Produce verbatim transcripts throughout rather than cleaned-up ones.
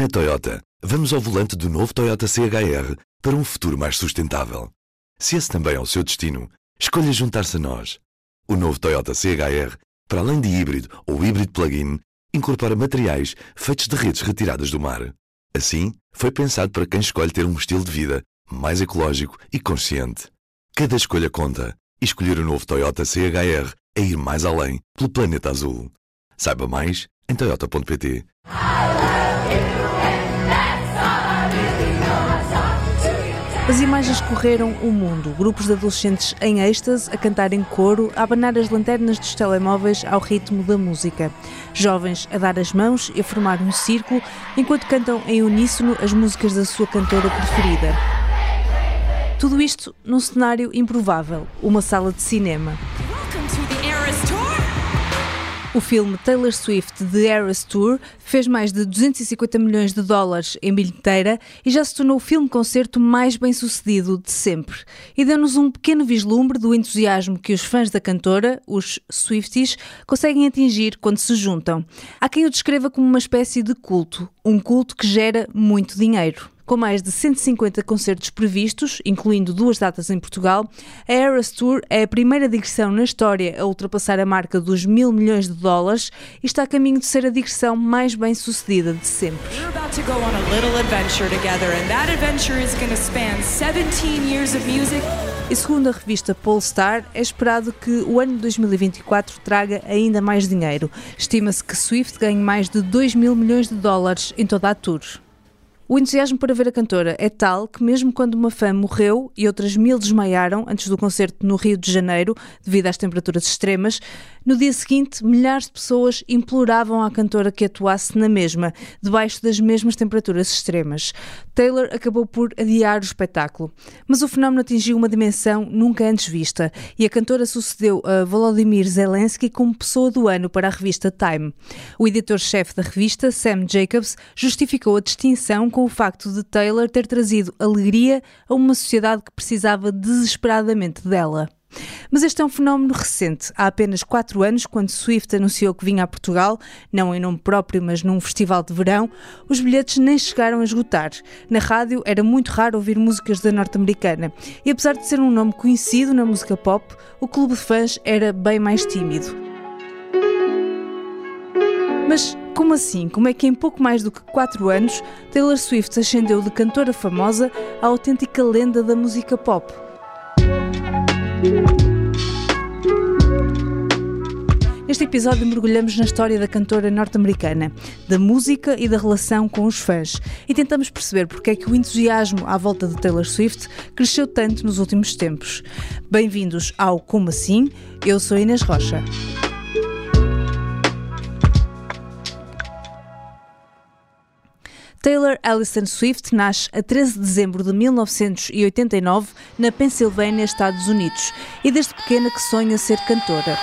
Na Toyota, vamos ao volante do novo Toyota C H R para um futuro mais sustentável. Se esse também é o seu destino, escolha juntar-se a nós. O novo Toyota C H R, para além de híbrido ou híbrido plug-in, incorpora materiais feitos de redes retiradas do mar. Assim, foi pensado para quem escolhe ter um estilo de vida mais ecológico e consciente. Cada escolha conta, e escolher o novo Toyota C H R é ir mais além pelo planeta azul. Saiba mais em toyota ponto pt. As imagens correram o mundo. Grupos de adolescentes em êxtase, a cantar em coro, a abanar as lanternas dos telemóveis ao ritmo da música. Jovens a dar as mãos e a formar um círculo, enquanto cantam em uníssono as músicas da sua cantora preferida. Tudo isto num cenário improvável, uma sala de cinema. O filme Taylor Swift The Eras Tour fez mais de duzentos e cinquenta milhões de dólares em bilheteira e já se tornou o filme-concerto mais bem-sucedido de sempre. E deu-nos um pequeno vislumbre do entusiasmo que os fãs da cantora, os Swifties, conseguem atingir quando se juntam. Há quem o descreva como uma espécie de culto, um culto que gera muito dinheiro. Com mais de cento e cinquenta concertos previstos, incluindo duas datas em Portugal, a Eras Tour é a primeira digressão na história a ultrapassar a marca dos mil milhões de dólares e está a caminho de ser a digressão mais bem-sucedida de sempre. We're about to go on a little adventure together, and that adventure is going to span seventeen years of music. E segundo a revista Polestar, é esperado que o ano de dois mil e vinte e quatro traga ainda mais dinheiro. Estima-se que Swift ganhe mais de dois mil milhões de dólares em toda a tour. O entusiasmo para ver a cantora é tal que mesmo quando uma fã morreu e outras mil desmaiaram antes do concerto no Rio de Janeiro, devido às temperaturas extremas, no dia seguinte milhares de pessoas imploravam à cantora que atuasse na mesma, debaixo das mesmas temperaturas extremas. Taylor acabou por adiar o espetáculo, mas o fenómeno atingiu uma dimensão nunca antes vista e a cantora sucedeu a Volodymyr Zelensky como pessoa do ano para a revista Time. O editor-chefe da revista, Sam Jacobs, justificou a distinção com o facto de Taylor ter trazido alegria a uma sociedade que precisava desesperadamente dela. Mas este é um fenómeno recente. Há apenas quatro anos, quando Swift anunciou que vinha a Portugal, não em nome próprio, mas num festival de verão, os bilhetes nem chegaram a esgotar. Na rádio era muito raro ouvir músicas da norte-americana. E apesar de ser um nome conhecido na música pop, o clube de fãs era bem mais tímido. Mas como assim? Como é que em pouco mais do que quatro anos Taylor Swift ascendeu de cantora famosa à autêntica lenda da música pop? Neste episódio mergulhamos na história da cantora norte-americana, da música e da relação com os fãs e tentamos perceber porque é que o entusiasmo à volta de Taylor Swift cresceu tanto nos últimos tempos. Bem-vindos ao Como Assim? Eu sou Inês Rocha. Taylor Allison Swift nasce a treze de dezembro de mil novecentos e oitenta e nove na Pensilvânia, Estados Unidos, e desde pequena que sonha ser cantora.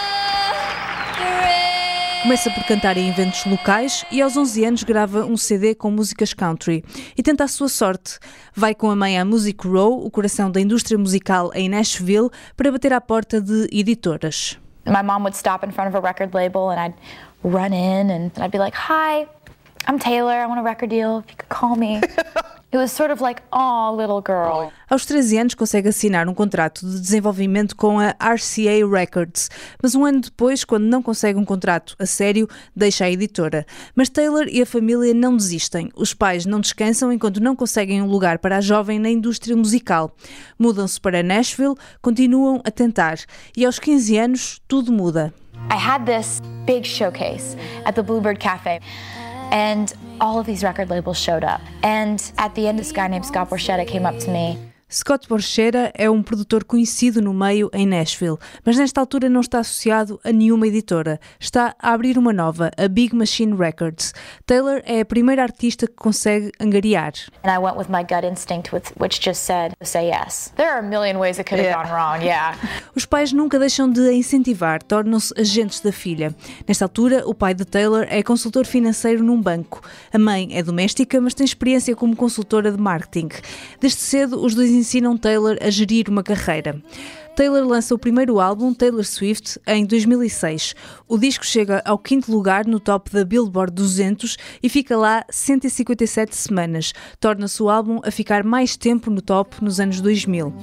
Começa por cantar em eventos locais e aos onze anos grava um C D com músicas country e tenta a sua sorte. Vai com a mãe à Music Row, o coração da indústria musical em Nashville, para bater à porta de editoras. My mom would stop in front of a record label and I'd run in and I'd be like, "Hi, I'm Taylor, I want a record deal, if you could call me." It was sort of like, "Oh, little girl." Aos treze anos consegue assinar um contrato de desenvolvimento com a R C A Records, mas um ano depois, quando não consegue um contrato a sério, deixa a editora. Mas Taylor e a família não desistem. Os pais não descansam enquanto não conseguem um lugar para a jovem na indústria musical. Mudam-se para Nashville, continuam a tentar. E aos quinze anos, tudo muda. I had this big showcase at the Bluebird Cafe. And all of these record labels showed up. And at the end, this guy named Scott Borchetta came up to me. Scott Borchetta é um produtor conhecido no meio em Nashville, mas nesta altura não está associado a nenhuma editora. Está a abrir uma nova, a Big Machine Records. Taylor é a primeira artista que consegue angariar. And I went with my gut instinct, which just said, say yes. There are a million ways it could have gone wrong, yeah. Os pais nunca deixam de a incentivar, tornam-se agentes da filha. Nesta altura, o pai de Taylor é consultor financeiro num banco. A mãe é doméstica, mas tem experiência como consultora de marketing. Desde cedo, os dois ensinam Taylor a gerir uma carreira. Taylor lança o primeiro álbum, Taylor Swift, em dois mil e seis. O disco chega ao quinto lugar no top da Billboard duzentos e fica lá cento e cinquenta e sete semanas. Torna-se o álbum a ficar mais tempo no top nos anos dois mil.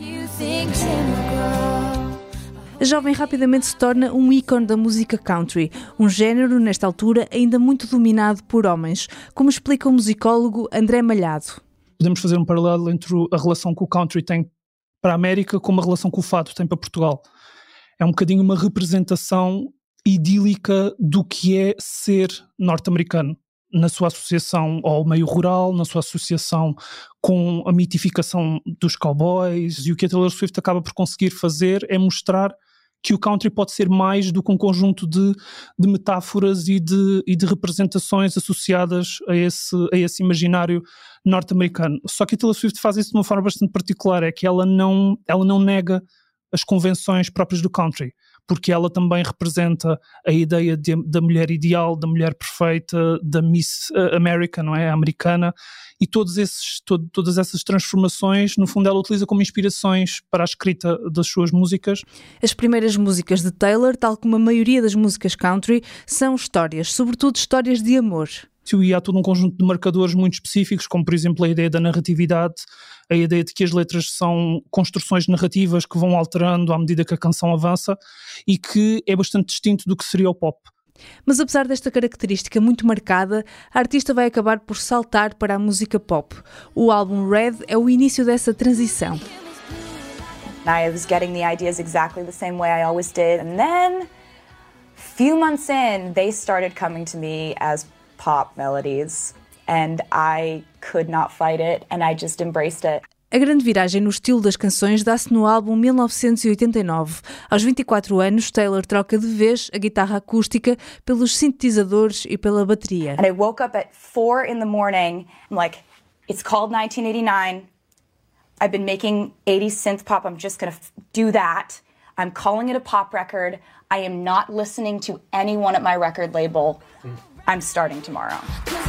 A jovem rapidamente se torna um ícone da música country, um género, nesta altura, ainda muito dominado por homens, como explica o musicólogo André Malhado. Podemos fazer um paralelo entre a relação que o country tem para a América como a relação que o fado tem para Portugal. É um bocadinho uma representação idílica do que é ser norte-americano, na sua associação ao meio rural, na sua associação com a mitificação dos cowboys, e o que a Taylor Swift acaba por conseguir fazer é mostrar que o country pode ser mais do que um conjunto de, de metáforas e de, e de representações associadas a esse, a esse imaginário norte-americano. Só que a Taylor Swift faz isso de uma forma bastante particular, é que ela não, ela não nega as convenções próprias do country, porque ela também representa a ideia de, da mulher ideal, da mulher perfeita, da Miss America, não é? A americana, e todos esses, todo, todas essas transformações, no fundo ela utiliza como inspirações para a escrita das suas músicas. As primeiras músicas de Taylor, tal como a maioria das músicas country, são histórias, sobretudo histórias de amor. E há todo um conjunto de marcadores muito específicos, como por exemplo a ideia da narratividade, a ideia de que as letras são construções narrativas que vão alterando à medida que a canção avança e que é bastante distinto do que seria o pop. Mas apesar desta característica muito marcada, a artista vai acabar por saltar para a música pop. O álbum Red é o início dessa transição. I was getting the ideas exactly the same way I always did, and then, few months in, they started coming to me as pop melodies, and I could not fight it, and I just embraced it. A grande viragem no estilo das canções dá-se no álbum mil novecentos e oitenta e nove. Aos vinte e quatro anos, Taylor troca de vez a guitarra acústica pelos sintetizadores e pela bateria. And I woke up at four in the morning, I'm like, it's called nineteen eighty-nine, I've been making eighties synth pop, I'm just gonna do that, I'm calling it a pop record, I am not listening to anyone at my record label, I'm starting tomorrow.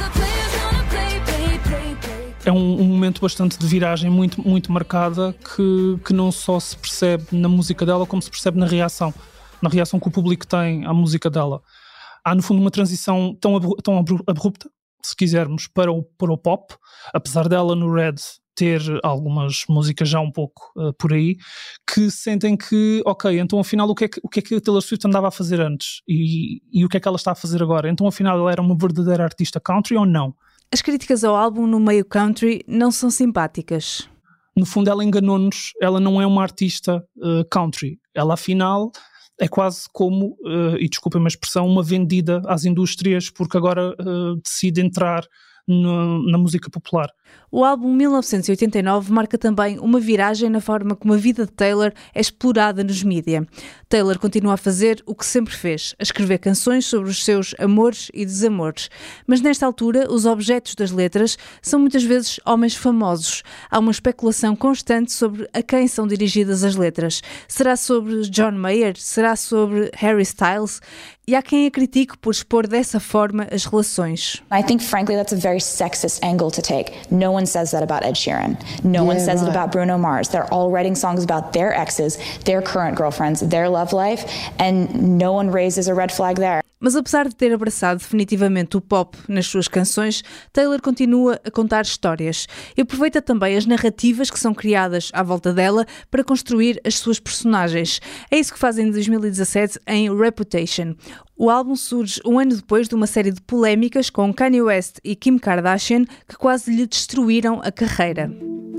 É um, um momento bastante de viragem muito, muito marcada que, que não só se percebe na música dela, como se percebe na reação, na reação que o público tem à música dela. Há no fundo uma transição tão, tão abrupta, se quisermos, para o, para o pop, apesar dela no Red ter algumas músicas já um pouco uh, por aí, que sentem que, ok, então afinal o que é que, o que, é que a Taylor Swift andava a fazer antes e, e o que é que ela está a fazer agora? Então afinal ela era uma verdadeira artista country ou não? As críticas ao álbum no meio country não são simpáticas. No fundo ela enganou-nos, ela não é uma artista uh, country, ela afinal é quase como, uh, e desculpem a expressão, uma vendida às indústrias porque agora uh, decide entrar no, na música popular. O álbum mil novecentos e oitenta e nove marca também uma viragem na forma como a vida de Taylor é explorada nos mídia. Taylor continua a fazer o que sempre fez, a escrever canções sobre os seus amores e desamores. Mas nesta altura, os objetos das letras são muitas vezes homens famosos. Há uma especulação constante sobre a quem são dirigidas as letras. Será sobre John Mayer? Será sobre Harry Styles? E há quem a critique por expor dessa forma as relações. I think, frankly, that's a very sexist angle to take. No one says that about Ed Sheeran. No yeah, one says right. it about Bruno Mars. They're all writing songs about their exes, their current girlfriends, their love life, and no one raises a red flag there. Mas apesar de ter abraçado definitivamente o pop nas suas canções, Taylor continua a contar histórias e aproveita também as narrativas que são criadas à volta dela para construir as suas personagens. É isso que faz em dois mil e dezassete em Reputation. O álbum surge um ano depois de uma série de polémicas com Kanye West e Kim Kardashian que quase lhe destruíram a carreira.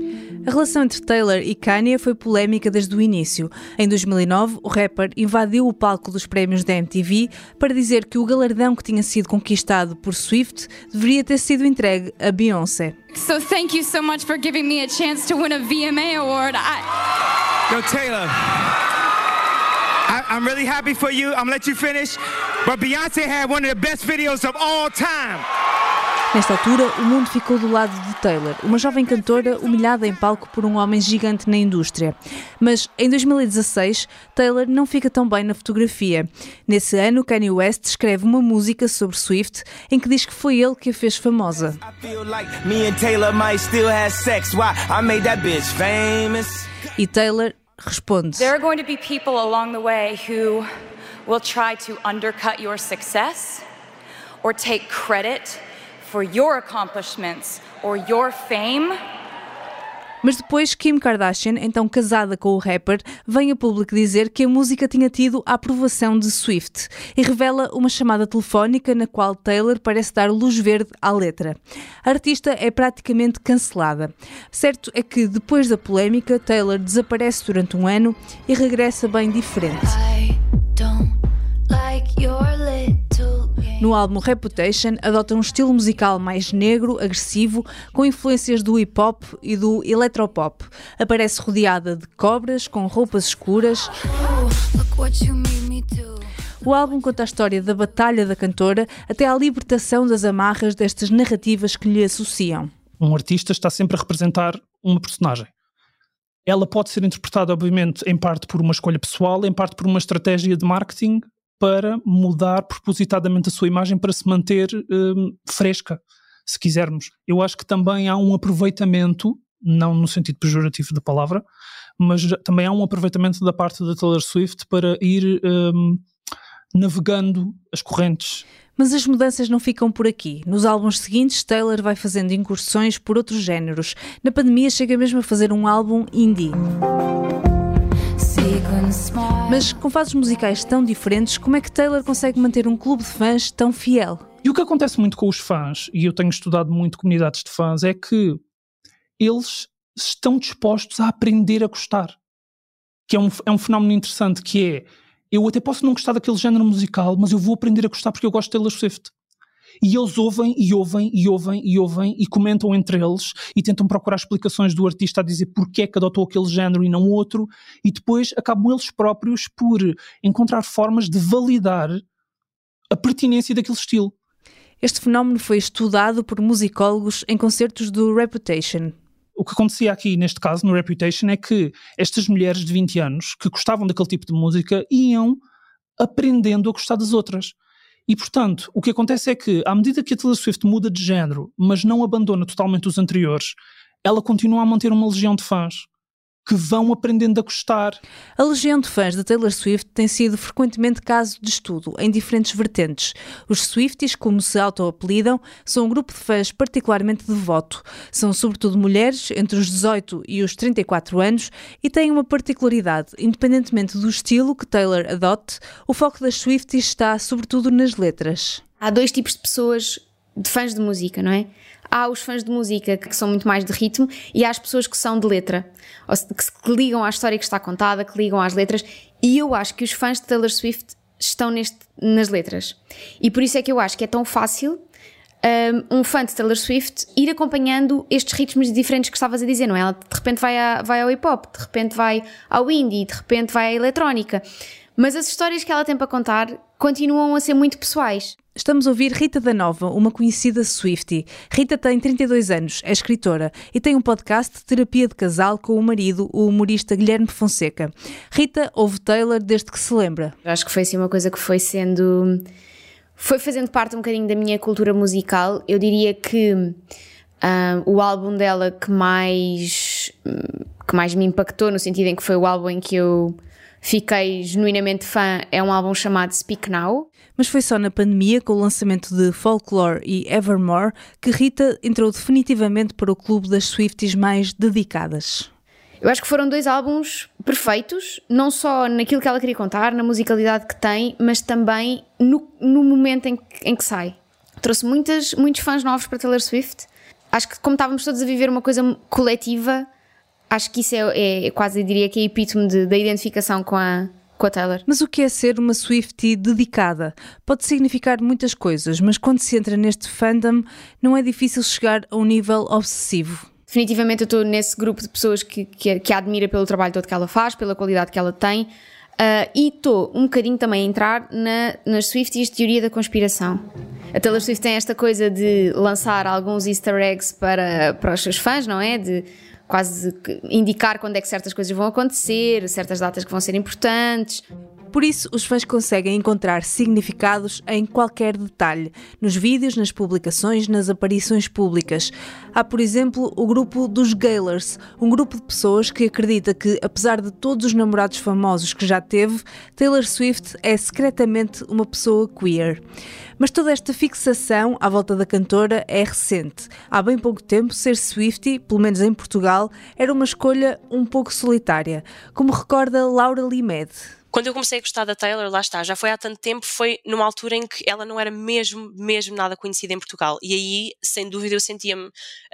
A relação entre Taylor e Kanye foi polémica desde o início. Em dois mil e nove, o rapper invadiu o palco dos prémios da M T V para dizer que o galardão que tinha sido conquistado por Swift deveria ter sido entregue a Beyoncé. So thank you so much for giving me a chance to win a V M A award. I... Yo, Taylor, I, I'm really happy for you. I'm gonna let you finish. But Beyoncé had one of the best videos of all time. Nesta altura, o mundo ficou do lado de Taylor, uma jovem cantora humilhada em palco por um homem gigante na indústria. Mas, em dois mil e dezasseis, Taylor não fica tão bem na fotografia. Nesse ano, Kanye West escreve uma música sobre Swift em que diz que foi ele que a fez famosa. E Taylor responde: There are going to be people along the way who will try to undercut your success or take credit for your accomplishments or your fame. Mas depois Kim Kardashian, então casada com o rapper, vem a público dizer que a música tinha tido a aprovação de Swift e revela uma chamada telefónica na qual Taylor parece dar luz verde à letra. A artista é praticamente cancelada. Certo é que depois da polémica, Taylor desaparece durante um ano e regressa bem diferente. I don't like your little... No álbum Reputation, adota um estilo musical mais negro, agressivo, com influências do hip-hop e do electropop. Aparece rodeada de cobras, com roupas escuras. O álbum conta a história da batalha da cantora até à libertação das amarras destas narrativas que lhe associam. Um artista está sempre a representar uma personagem. Ela pode ser interpretada, obviamente, em parte por uma escolha pessoal, em parte por uma estratégia de marketing, para mudar propositadamente a sua imagem para se manter hum, fresca, se quisermos. Eu acho que também há um aproveitamento, não no sentido pejorativo da palavra, mas também há um aproveitamento da parte da Taylor Swift para ir hum, navegando as correntes. Mas as mudanças não ficam por aqui. Nos álbuns seguintes, Taylor vai fazendo incursões por outros géneros. Na pandemia chega mesmo a fazer um álbum indie. Mas com fases musicais tão diferentes, como é que Taylor consegue manter um clube de fãs tão fiel? E o que acontece muito com os fãs, e eu tenho estudado muito comunidades de fãs, é que eles estão dispostos a aprender a gostar. Que é um, é um fenómeno interessante, que é, eu até posso não gostar daquele género musical, mas eu vou aprender a gostar porque eu gosto de Taylor Swift. E eles ouvem e ouvem e ouvem e ouvem e comentam entre eles e tentam procurar explicações do artista a dizer porque é que adotou aquele género e não outro, e depois acabam eles próprios por encontrar formas de validar a pertinência daquele estilo. Este fenómeno foi estudado por musicólogos em concertos do Reputation. O que acontecia aqui, neste caso, no Reputation, é que estas mulheres de vinte anos que gostavam daquele tipo de música iam aprendendo a gostar das outras. E, portanto, o que acontece é que, à medida que a Taylor Swift muda de género, mas não abandona totalmente os anteriores, ela continua a manter uma legião de fãs que vão aprendendo a gostar. A legião de fãs da Taylor Swift tem sido frequentemente caso de estudo, em diferentes vertentes. Os Swifties, como se auto-apelidam, são um grupo de fãs particularmente devoto. São sobretudo mulheres, entre os dezoito e os trinta e quatro anos, e têm uma particularidade. Independentemente do estilo que Taylor adote, o foco das Swifties está sobretudo nas letras. Há dois tipos de pessoas, de fãs de música, não é? Há os fãs de música que são muito mais de ritmo e há as pessoas que são de letra, ou seja, que ligam à história que está contada, que ligam às letras, e eu acho que os fãs de Taylor Swift estão neste, nas letras. E por isso é que eu acho que é tão fácil um, um fã de Taylor Swift ir acompanhando estes ritmos diferentes que estavas a dizer, não é? Ela de repente vai, a, vai ao hip-hop, de repente vai ao indie, de repente vai à eletrónica. Mas as histórias que ela tem para contar continuam a ser muito pessoais. Estamos a ouvir Rita da Nova, uma conhecida Swiftie. Rita tem trinta e dois anos, é escritora e tem um podcast de terapia de casal com o marido, o humorista Guilherme Fonseca. Rita ouve Taylor desde que se lembra. Acho que foi assim uma coisa que foi sendo... foi fazendo parte um bocadinho da minha cultura musical. Eu diria que um, o álbum dela que mais, que mais me impactou, no sentido em que foi o álbum em que eu fiquei genuinamente fã, é um álbum chamado Speak Now. Mas foi só na pandemia, com o lançamento de Folklore e Evermore, que Rita entrou definitivamente para o clube das Swifties mais dedicadas. Eu acho que foram dois álbuns perfeitos, não só naquilo que ela queria contar, na musicalidade que tem, mas também no, no momento em que, em que sai. Trouxe muitas, muitos fãs novos para Taylor Swift. Acho que como estávamos todos a viver uma coisa coletiva, acho que isso é, é quase, eu diria que é epítome de, da identificação com a, com a Taylor. Mas o que é ser uma Swiftie dedicada? Pode significar muitas coisas, mas quando se entra neste fandom, não é difícil chegar a um nível obsessivo. Definitivamente eu estou nesse grupo de pessoas que, que, que a admira pelo trabalho todo que ela faz, pela qualidade que ela tem. Uh, e estou um bocadinho também a entrar na, nas Swifties de teoria da conspiração. A Taylor Swift tem esta coisa de lançar alguns easter eggs para, para os seus fãs, não é? De quase indicar quando é que certas coisas vão acontecer, certas datas que vão ser importantes. Por isso, os fãs conseguem encontrar significados em qualquer detalhe, nos vídeos, nas publicações, nas aparições públicas. Há, por exemplo, o grupo dos Gaylers, um grupo de pessoas que acredita que, apesar de todos os namorados famosos que já teve, Taylor Swift é secretamente uma pessoa queer. Mas toda esta fixação à volta da cantora é recente. Há bem pouco tempo, ser Swiftie, pelo menos em Portugal, era uma escolha um pouco solitária, como recorda Laura Limed. Quando eu comecei a gostar da Taylor, lá está, já foi há tanto tempo, foi numa altura em que ela não era mesmo, mesmo nada conhecida em Portugal. E aí, sem dúvida, eu sentia-me uh,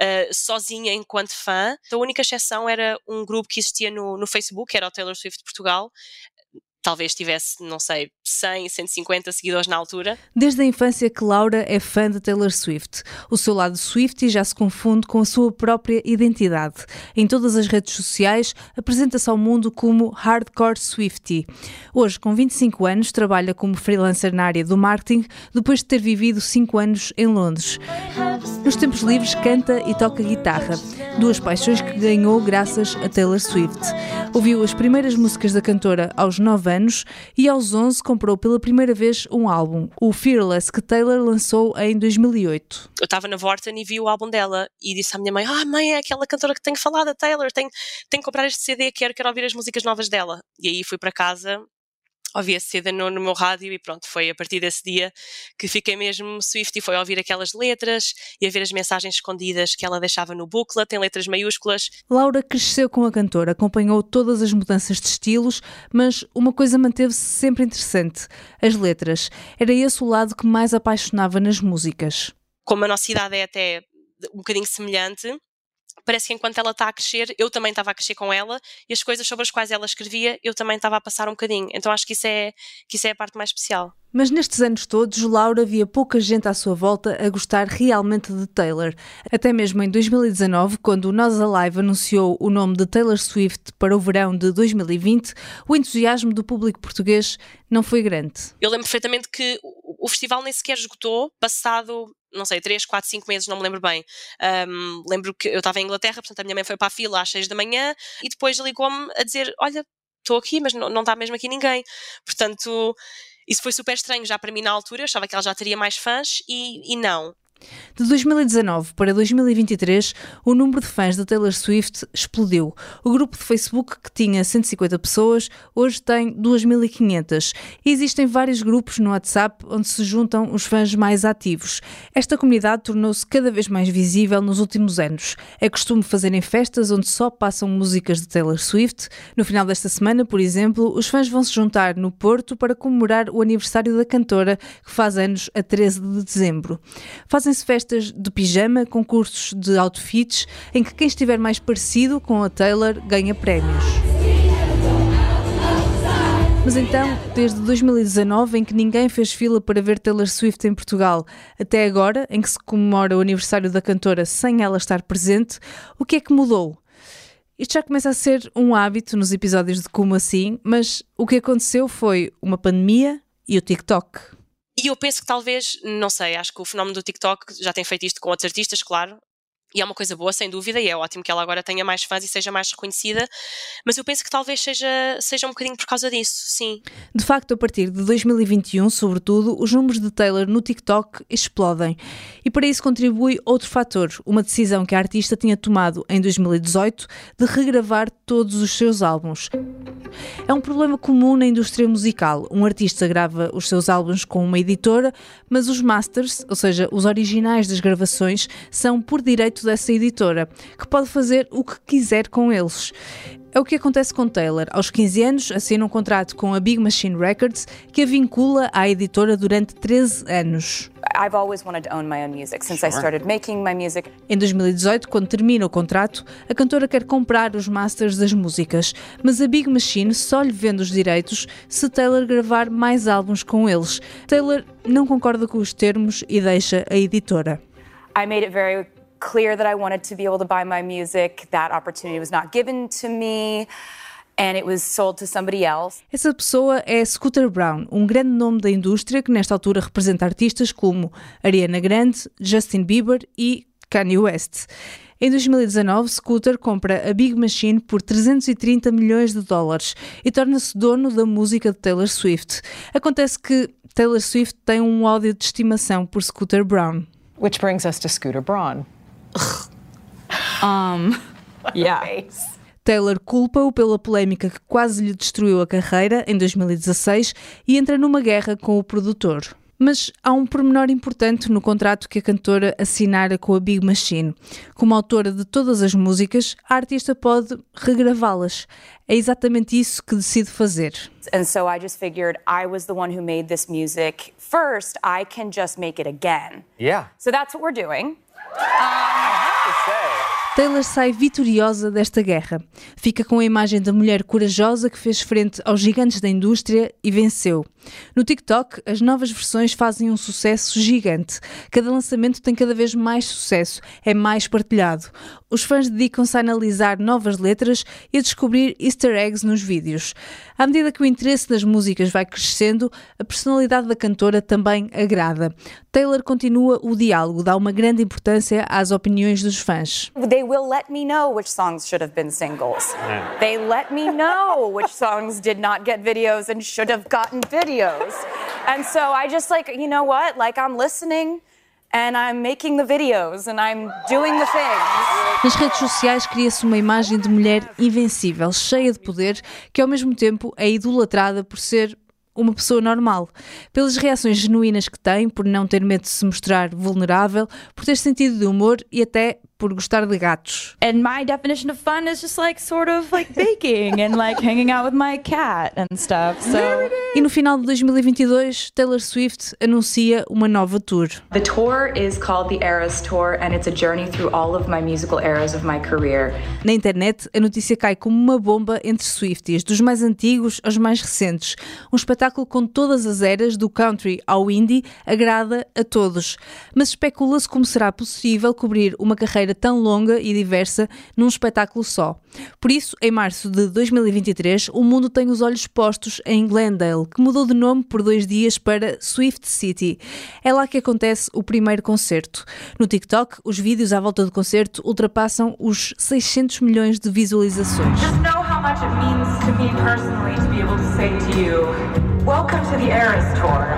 sozinha enquanto fã. A única exceção era um grupo que existia no, no Facebook, que era o Taylor Swift Portugal. Talvez tivesse, não sei, cem, cento e cinquenta seguidores na altura. Desde a infância que Laura é fã de Taylor Swift. O seu lado Swiftie já se confunde com a sua própria identidade. Em todas as redes sociais, apresenta-se ao mundo como Hardcore Swiftie. Hoje, com vinte e cinco anos, trabalha como freelancer na área do marketing, depois de ter vivido cinco anos em Londres. Nos tempos livres, canta e toca guitarra, duas paixões que ganhou graças a Taylor Swift. Ouviu as primeiras músicas da cantora aos nove anos e aos onze comprou pela primeira vez um álbum, o Fearless, que Taylor lançou em dois mil e oito. Eu estava na Vorten e vi o álbum dela e disse à minha mãe: ah, mãe, é aquela cantora que tenho falado, a Taylor, tenho, tenho que comprar este C D, quero, quero ouvir as músicas novas dela. E aí fui para casa, ouvi esse C D no, no meu rádio e pronto, foi a partir desse dia que fiquei mesmo Swift e foi a ouvir aquelas letras e a ver as mensagens escondidas que ela deixava no booklet, em letras maiúsculas. Laura cresceu com a cantora, acompanhou todas as mudanças de estilos, mas uma coisa manteve-se sempre interessante: as letras. Era esse o lado que mais apaixonava nas músicas. Como a nossa idade é até um bocadinho semelhante, parece que enquanto ela está a crescer, eu também estava a crescer com ela e as coisas sobre as quais ela escrevia, eu também estava a passar um bocadinho. Então acho que isso é, que isso é a parte mais especial. Mas nestes anos todos, Laura via pouca gente à sua volta a gostar realmente de Taylor. Até mesmo em dois mil e dezanove, quando o Nós Alive anunciou o nome de Taylor Swift para o verão de dois mil e vinte, o entusiasmo do público português não foi grande. Eu lembro perfeitamente que o festival nem sequer esgotou, passado, não sei, três, quatro, cinco meses, não me lembro bem. Um, lembro que eu estava em Inglaterra, portanto a minha mãe foi para a fila às seis da manhã e depois ligou-me a dizer: olha, estou aqui, mas não, não está mesmo aqui ninguém. Portanto, isso foi super estranho já para mim na altura, eu achava que ela já teria mais fãs e, e não. De dois mil e dezanove para dois mil e vinte e três, o número de fãs da Taylor Swift explodiu. O grupo de Facebook, que tinha cento e cinquenta pessoas, hoje tem duas mil e quinhentas. E existem vários grupos no WhatsApp onde se juntam os fãs mais ativos. Esta comunidade tornou-se cada vez mais visível nos últimos anos. É costume fazerem festas onde só passam músicas de Taylor Swift. No final desta semana, por exemplo, os fãs vão se juntar no Porto para comemorar o aniversário da cantora, que faz anos a treze de dezembro. Fazem Fazem-se festas de pijama, concursos de outfits, em que quem estiver mais parecido com a Taylor ganha prémios. Mas então, desde dois mil e dezanove, em que ninguém fez fila para ver Taylor Swift em Portugal, até agora, em que se comemora o aniversário da cantora sem ela estar presente, o que é que mudou? Isto já começa a ser um hábito nos episódios de Como Assim, mas o que aconteceu foi uma pandemia e o TikTok. E eu penso que talvez, não sei, acho que o fenómeno do TikTok já tem feito isto com outros artistas, claro, e é uma coisa boa, sem dúvida, e é ótimo que ela agora tenha mais fãs e seja mais reconhecida, mas eu penso que talvez seja, seja um bocadinho por causa disso, sim. De facto, a partir de dois mil e vinte e um, sobretudo, os números de Taylor no TikTok explodem. E para isso contribui outro fator, uma decisão que a artista tinha tomado em dois mil e dezoito de regravar todos os seus álbuns. É um problema comum na indústria musical. Um artista grava os seus álbuns com uma editora, mas os masters, ou seja, os originais das gravações, são por direito dessa editora, que pode fazer o que quiser com eles. É o que acontece com Taylor. Aos quinze anos, assina um contrato com a Big Machine Records, que a vincula à editora durante treze anos. I've always wanted to own my own music since I started making my music. Em dois mil e dezoito, quando termina o contrato, a cantora quer comprar os masters das músicas, mas a Big Machine só lhe vende os direitos se Taylor gravar mais álbuns com eles. Taylor não concorda com os termos e deixa a editora. I made it very clear that I wanted to be able to buy my music. That opportunity was not given to me. and it was sold to somebody else. Essa pessoa é Scooter Braun, um grande nome da indústria que nesta altura representa artistas como Ariana Grande, Justin Bieber e Kanye West. Em dois mil e dezanove, Scooter compra a Big Machine por trezentos e trinta milhões de dólares e torna-se dono da música de Taylor Swift. Acontece que Taylor Swift tem um ódio de estimação por Scooter Braun. Which brings us to Scooter Braun. Um, yeah. Taylor culpa-o pela polémica que quase lhe destruiu a carreira em dois mil e dezasseis e entra numa guerra com o produtor. Mas há um pormenor importante no contrato que a cantora assinara com a Big Machine. Como autora de todas as músicas, a artista pode regravá-las. É exatamente isso que decide fazer. And so I just figured I was the one who made this music first. I can just make it again. Yeah. So that's what we're doing. I have to say. Taylor sai vitoriosa desta guerra. Fica com a imagem da mulher corajosa que fez frente aos gigantes da indústria e venceu. No TikTok, as novas versões fazem um sucesso gigante. Cada lançamento tem cada vez mais sucesso, é mais partilhado. Os fãs dedicam-se a analisar novas letras e a descobrir easter eggs nos vídeos. À medida que o interesse das músicas vai crescendo, a personalidade da cantora também agrada. Taylor continua o diálogo, dá uma grande importância às opiniões dos fãs. They will let me know which songs should have been singles. Yeah. They let me know which songs did not get videos and should have gotten videos. And so I just like, you know what? Like I'm listening and I'm making the videos and I'm doing the things. Nas redes sociais cria-se uma imagem de mulher invencível, cheia de poder, que ao mesmo tempo é idolatrada por ser uma pessoa normal, pelas reações genuínas que tem, por não ter medo de se mostrar vulnerável, por ter sentido de humor e até por gostar de gatos. And my definition of fun is just like sort of like baking and like hanging out with my cat and stuff. So E no final de dois mil e vinte e dois, Taylor Swift anuncia uma nova tour. The tour is called the Eras Tour and it's a journey through all of my musical eras of my career. Na internet, a notícia cai como uma bomba entre Swifties, dos mais antigos aos mais recentes. Um espetáculo com todas as eras, do country ao indie, agrada a todos. Mas especula-se como será possível cobrir uma carreira tão longa e diversa num espetáculo só. Por isso, em março de dois mil e vinte e três, o mundo tem os olhos postos em Glendale, que mudou de nome por dois dias para Swift City. É lá que acontece o primeiro concerto. No TikTok, os vídeos à volta do concerto ultrapassam os seiscentos milhões de visualizações. Just know how much it means to me personally to be able to say to you, welcome to the Eras Tour.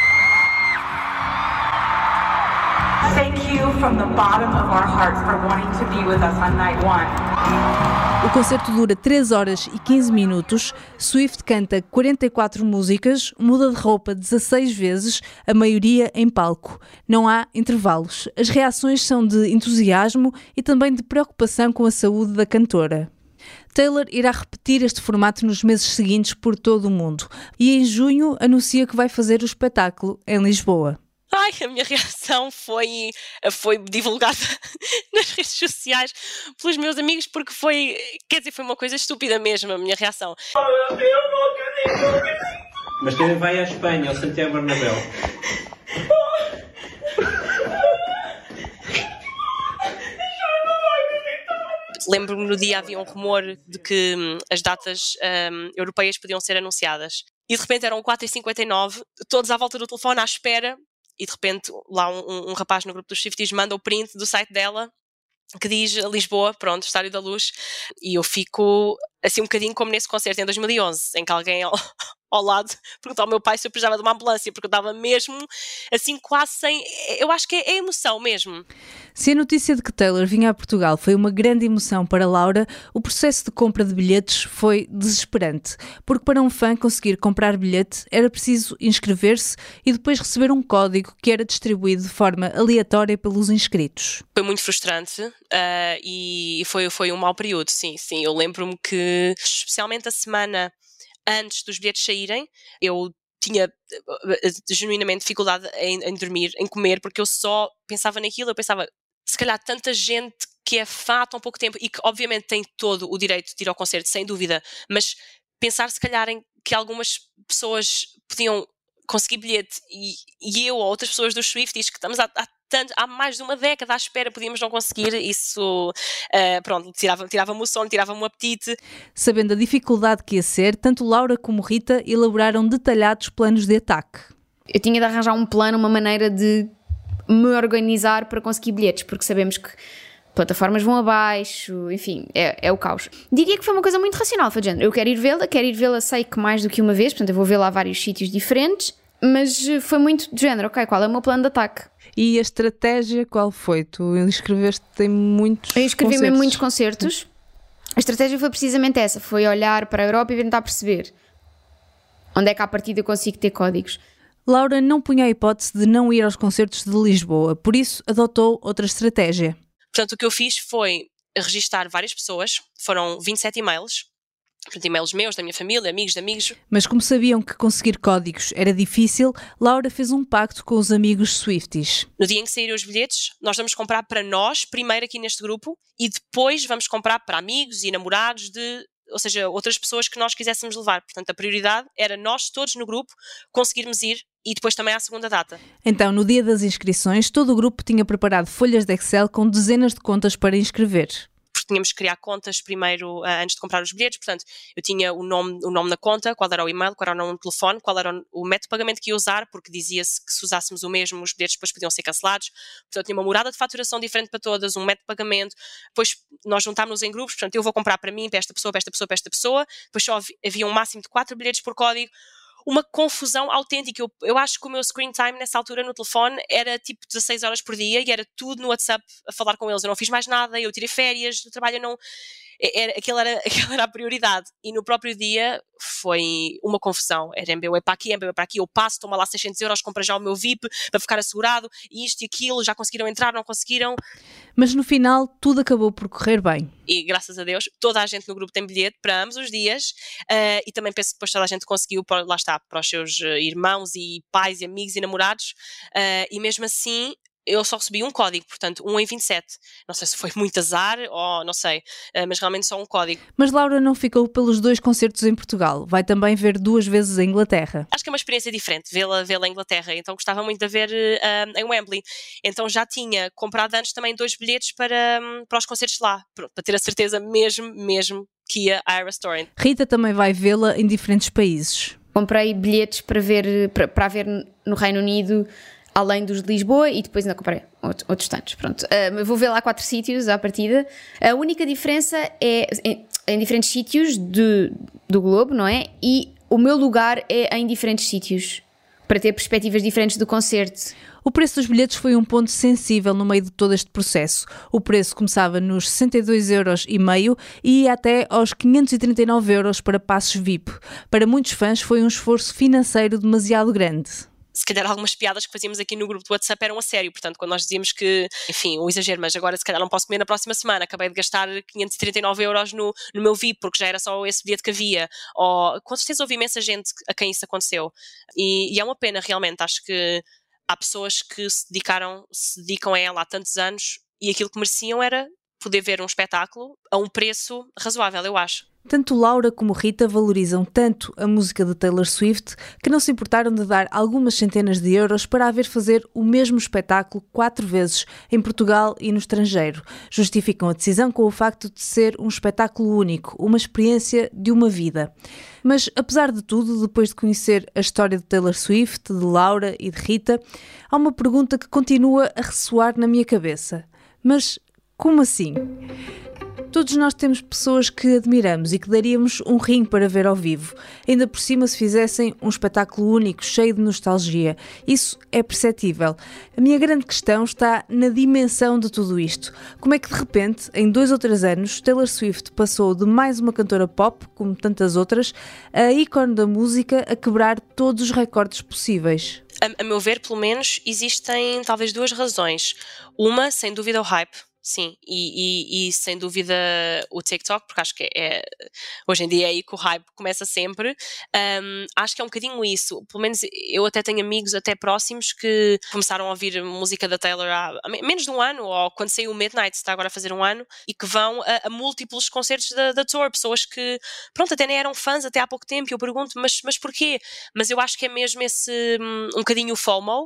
Thank you from the bottom of our hearts for wanting to be with us on night one. O concerto dura três horas e quinze minutos. Swift canta quarenta e quatro músicas, muda de roupa dezasseis vezes, a maioria em palco. Não há intervalos. As reações são de entusiasmo e também de preocupação com a saúde da cantora. Taylor irá repetir este formato nos meses seguintes por todo o mundo e em junho anuncia que vai fazer o espetáculo em Lisboa. Ai, a minha reação foi, foi divulgada nas redes sociais pelos meus amigos porque foi, quer dizer, foi uma coisa estúpida mesmo a minha reação. Oh, meu Deus, não acredito. Mas também vai à Espanha, ao Santiago Bernabéu. Lembro-me no dia havia um rumor de que hum, as datas hum, europeias podiam ser anunciadas e de repente eram quatro e cinquenta e nove, todos à volta do telefone à espera. E de repente lá um, um, um rapaz no grupo dos Swifties manda o print do site dela que diz Lisboa, pronto, Estádio da Luz, e eu fico assim um bocadinho como nesse concerto em dois mil e onze, em que alguém ao, ao lado perguntou ao meu pai se eu precisava de uma ambulância, porque eu estava mesmo assim quase sem, eu acho que é, é emoção mesmo. Se a notícia de que Taylor vinha a Portugal foi uma grande emoção para Laura, o processo de compra de bilhetes foi desesperante, porque para um fã conseguir comprar bilhete era preciso inscrever-se e depois receber um código que era distribuído de forma aleatória pelos inscritos. Foi muito frustrante uh, e foi, foi um mau período, sim, sim. Eu lembro-me que, especialmente a semana antes dos bilhetes saírem, eu tinha uh, genuinamente dificuldade em, em dormir, em comer, porque eu só pensava naquilo, eu pensava, se calhar tanta gente que é fã há tão pouco tempo e que obviamente tem todo o direito de ir ao concerto, sem dúvida, mas pensar se calhar em que algumas pessoas podiam conseguir bilhete e, e eu ou outras pessoas dos Swifties que estamos há, há tanto, há mais de uma década à espera, podíamos não conseguir, isso, uh, pronto, tirava-me tirava o sono, tirava-me o apetite. Sabendo a dificuldade que ia ser, tanto Laura como Rita elaboraram detalhados planos de ataque. Eu tinha de arranjar um plano, uma maneira de me organizar para conseguir bilhetes, porque sabemos que plataformas vão abaixo, enfim, é, é o caos. Diria que foi uma coisa muito racional, foi de género, eu quero ir vê-la, quero ir vê-la, sei que mais do que uma vez, portanto eu vou vê-la a vários sítios diferentes, mas foi muito de género, ok, qual é o meu plano de ataque? E a estratégia qual foi? Tu inscreveste em muitos Eu inscrevi-me concertos. em muitos concertos. A estratégia foi precisamente essa, foi olhar para a Europa e tentar perceber onde é que à partida eu consigo ter códigos. Laura não punha a hipótese de não ir aos concertos de Lisboa, por isso adotou outra estratégia. Portanto, o que eu fiz foi registar várias pessoas, foram vinte e sete e-mails, portanto, e-mails meus, da minha família, amigos de amigos. Mas como sabiam que conseguir códigos era difícil, Laura fez um pacto com os amigos Swifties. No dia em que saírem os bilhetes, nós vamos comprar para nós, primeiro aqui neste grupo, e depois vamos comprar para amigos e namorados de, ou seja, outras pessoas que nós quiséssemos levar. Portanto, a prioridade era nós todos no grupo conseguirmos ir e depois também à segunda data. Então, no dia das inscrições, todo o grupo tinha preparado folhas de Excel com dezenas de contas para inscrever. Porque tínhamos que criar contas primeiro, uh, antes de comprar os bilhetes, portanto, eu tinha o nome, o nome na conta, qual era o e-mail, qual era o nome do telefone, qual era o, o método de pagamento que ia usar, porque dizia-se que se usássemos o mesmo, os bilhetes depois podiam ser cancelados. Portanto, tinha uma morada de faturação diferente para todas, um método de pagamento, depois nós juntámos-nos em grupos, portanto, eu vou comprar para mim, para esta pessoa, para esta pessoa, para esta pessoa, depois só havia um máximo de quatro bilhetes por código. Uma confusão autêntica. Eu, eu acho que o meu screen time nessa altura no telefone era tipo dezasseis horas por dia e era tudo no WhatsApp a falar com eles. Eu não fiz mais nada, eu tirei férias do trabalho, eu não... Era, aquilo, era, aquilo era a prioridade. E no próprio dia foi uma confusão. Era M B W é para aqui, M B W é para aqui, eu passo, toma lá seiscentos euros, compra já o meu V I P para ficar assegurado, e isto e aquilo, já conseguiram entrar, não conseguiram. Mas no final tudo acabou por correr bem. E graças a Deus, toda a gente no grupo tem bilhete para ambos os dias, uh, e também penso que depois toda a gente conseguiu, para, lá está, para os seus irmãos e pais e amigos e namorados, uh, e mesmo assim eu só recebi um código, portanto, um em vinte e sete. Não sei se foi muito azar ou não sei, mas realmente só um código. Mas Laura não ficou pelos dois concertos em Portugal. Vai também ver duas vezes a Inglaterra. Acho que é uma experiência diferente vê-la vê-la em Inglaterra, então gostava muito de ver uh, em Wembley. Então já tinha comprado antes também dois bilhetes para, um, para os concertos lá, para ter a certeza mesmo, mesmo que ia a Eras Tour. Rita também vai vê-la em diferentes países. Comprei bilhetes para ver, para, para ver no Reino Unido, além dos de Lisboa, e depois ainda comprei outro, outros tantos. Pronto, uh, vou ver lá quatro sítios à partida. A única diferença é em, em diferentes sítios de, do globo, não é? E o meu lugar é em diferentes sítios, para ter perspectivas diferentes do concerto. O preço dos bilhetes foi um ponto sensível no meio de todo este processo. O preço começava nos sessenta e dois euros e meio e ia até aos quinhentos e trinta e nove euros para passos V I P. Para muitos fãs foi um esforço financeiro demasiado grande. Se calhar algumas piadas que fazíamos aqui no grupo do WhatsApp eram a sério, portanto, quando nós dizíamos que, enfim, um exagero, mas agora se calhar não posso comer na próxima semana, acabei de gastar quinhentos e trinta e nove euros no, no meu V I P, porque já era só esse bilhete que havia, ou, com certeza houve imensa gente a quem isso aconteceu, e, e é uma pena realmente, acho que há pessoas que se dedicaram, se dedicam a ela há tantos anos, e aquilo que mereciam era poder ver um espetáculo a um preço razoável, eu acho. Tanto Laura como Rita valorizam tanto a música de Taylor Swift que não se importaram de dar algumas centenas de euros para a ver fazer o mesmo espetáculo quatro vezes em Portugal e no estrangeiro. Justificam a decisão com o facto de ser um espetáculo único, uma experiência de uma vida. Mas, apesar de tudo, depois de conhecer a história de Taylor Swift, de Laura e de Rita, há uma pergunta que continua a ressoar na minha cabeça. Mas como assim? Todos nós temos pessoas que admiramos e que daríamos um rim para ver ao vivo, ainda por cima se fizessem um espetáculo único, cheio de nostalgia. Isso é perceptível. A minha grande questão está na dimensão de tudo isto. Como é que de repente, em dois ou três anos, Taylor Swift passou de mais uma cantora pop, como tantas outras, a ícone da música, a quebrar todos os recordes possíveis? A, a meu ver, pelo menos, existem talvez duas razões. Uma, sem dúvida, o hype. Sim, e, e, e sem dúvida o TikTok, porque acho que é, hoje em dia é aí que o hype começa sempre. Um, acho que é um bocadinho isso, pelo menos eu até tenho amigos até próximos que começaram a ouvir música da Taylor há menos de um ano, ou quando saiu o Midnight, está agora a fazer um ano, e que vão a, a múltiplos concertos da, da tour, pessoas que, pronto, até nem eram fãs até há pouco tempo, e eu pergunto, mas, mas porquê? Mas eu acho que é mesmo esse, um bocadinho o FOMO.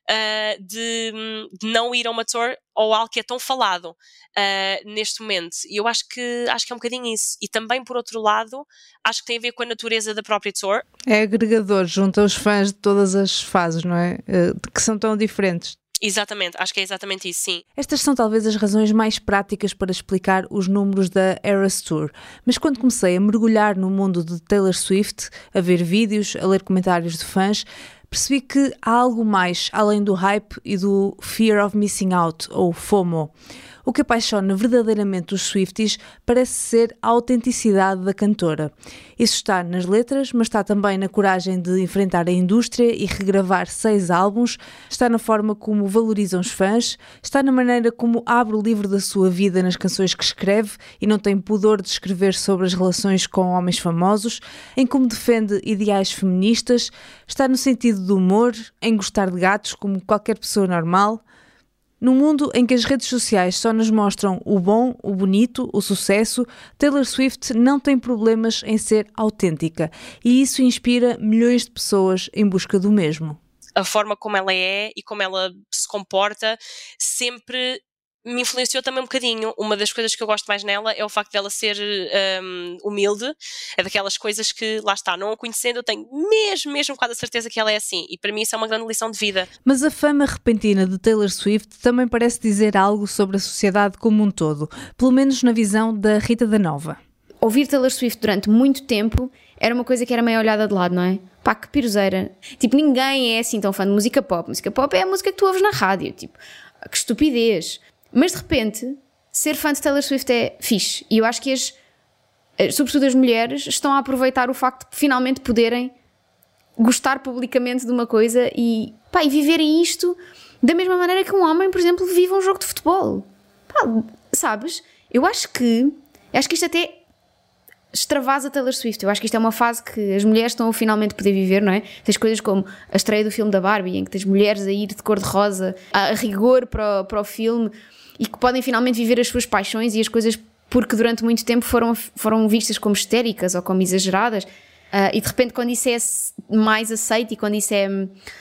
uh, de, de não ir a uma tour ou algo que é tão falado uh, neste momento. E eu acho que, acho que é um bocadinho isso. E também, por outro lado, acho que tem a ver com a natureza da própria tour. É agregador, junto aos fãs de todas as fases, não é? Uh, que são tão diferentes. Exatamente, acho que é exatamente isso, sim. Estas são talvez as razões mais práticas para explicar os números da Eras Tour, mas quando comecei a mergulhar no mundo de Taylor Swift, a ver vídeos, a ler comentários de fãs, percebi que há algo mais além do hype e do fear of missing out, ou FOMO. O que apaixona verdadeiramente os Swifties parece ser a autenticidade da cantora. Isso está nas letras, mas está também na coragem de enfrentar a indústria e regravar seis álbuns, está na forma como valorizam os fãs, está na maneira como abre o livro da sua vida nas canções que escreve e não tem pudor de escrever sobre as relações com homens famosos, em como defende ideais feministas, está no sentido do humor, em gostar de gatos como qualquer pessoa normal. Num mundo em que as redes sociais só nos mostram o bom, o bonito, o sucesso, Taylor Swift não tem problemas em ser autêntica e isso inspira milhões de pessoas em busca do mesmo. A forma como ela é e como ela se comporta sempre me influenciou também um bocadinho. Uma das coisas que eu gosto mais nela é o facto dela ser um, humilde. É daquelas coisas que, lá está, não a conhecendo, eu tenho mesmo, mesmo quase a certeza que ela é assim. E para mim isso é uma grande lição de vida. Mas a fama repentina de Taylor Swift também parece dizer algo sobre a sociedade como um todo, pelo menos na visão da Rita da Nova. Ouvir Taylor Swift durante muito tempo era uma coisa que era meio olhada de lado, não é? Pá, que piroseira. Tipo, ninguém é assim tão fã de música pop. Música pop é a música que tu ouves na rádio. Tipo, que estupidez. Mas de repente, ser fã de Taylor Swift é fixe. E eu acho que as, sobretudo as mulheres, estão a aproveitar o facto de finalmente poderem gostar publicamente de uma coisa e, pá, e viverem isto da mesma maneira que um homem, por exemplo, vive um jogo de futebol. Pá, sabes? Eu acho que, acho que isto até extravasa Taylor Swift. Eu acho que isto é uma fase que as mulheres estão a finalmente poder viver, não é? Tens coisas como a estreia do filme da Barbie, em que tens mulheres a ir de cor-de-rosa a, a rigor para o, para o filme e que podem finalmente viver as suas paixões e as coisas porque durante muito tempo foram, foram vistas como histéricas ou como exageradas. Uh, e de repente, quando isso é mais aceito e quando isso é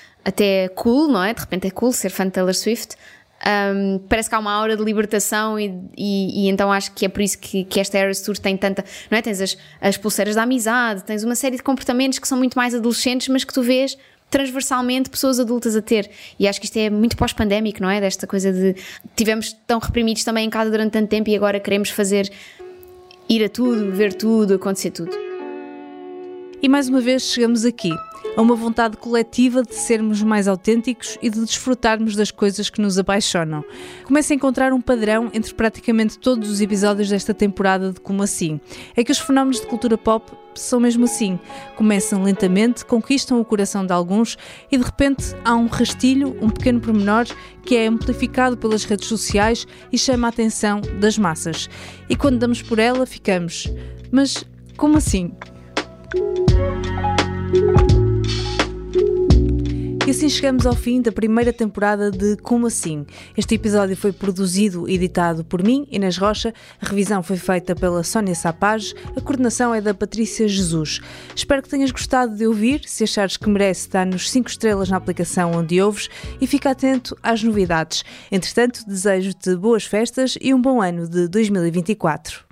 até cool, não é? De repente é cool ser fã de Taylor Swift. Um, parece que há uma aura de libertação e, e, e então acho que é por isso que, que esta Eras Tour tem tanta, não é? Tens as, as pulseiras da amizade, tens uma série de comportamentos que são muito mais adolescentes, mas que tu vês transversalmente pessoas adultas a ter, e acho que isto é muito pós-pandémico, não é? Desta coisa de tivemos tão reprimidos também em casa durante tanto tempo e agora queremos fazer ir a tudo, ver tudo, acontecer tudo. E mais uma vez chegamos aqui, a uma vontade coletiva de sermos mais autênticos e de desfrutarmos das coisas que nos apaixonam. Começo a encontrar um padrão entre praticamente todos os episódios desta temporada de Como Assim. É que os fenómenos de cultura pop são mesmo assim. Começam lentamente, conquistam o coração de alguns e de repente há um rastilho, um pequeno pormenor que é amplificado pelas redes sociais e chama a atenção das massas. E quando damos por ela ficamos, mas como assim? E assim chegamos ao fim da primeira temporada de Como Assim. Este episódio foi produzido e editado por mim, Inês Rocha, a revisão foi feita pela Sónia Sapage, a coordenação é da Patrícia Jesus. Espero que tenhas gostado de ouvir, se achares que merece, dá-nos cinco estrelas na aplicação onde ouves e fica atento às novidades. Entretanto, desejo-te boas festas e um bom ano de dois mil e vinte e quatro.